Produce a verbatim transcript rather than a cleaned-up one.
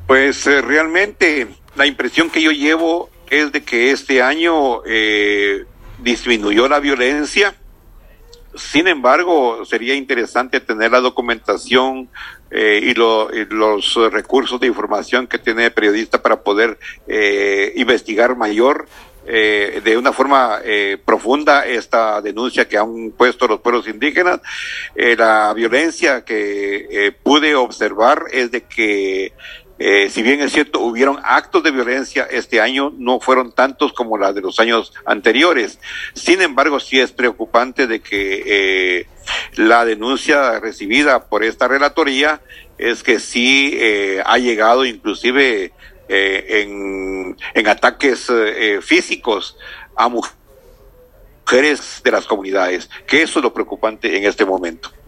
Pues eh, realmente la impresión que yo llevo es de que este año eh, disminuyó la violencia. Sin embargo, sería interesante tener la documentación eh, y, lo, y los recursos de información que tiene el periodista para poder eh, investigar mayor eh, de una forma eh, profunda esta denuncia que han puesto los pueblos indígenas. Eh, la violencia que eh, pude observar es de que Eh, si bien es cierto, hubieron actos de violencia este año, no fueron tantos como la de los años anteriores. Sin embargo, sí es preocupante de que eh, la denuncia recibida por esta relatoría es que sí eh, ha llegado inclusive eh, en, en ataques eh, físicos a mujeres de las comunidades, que eso es lo preocupante en este momento.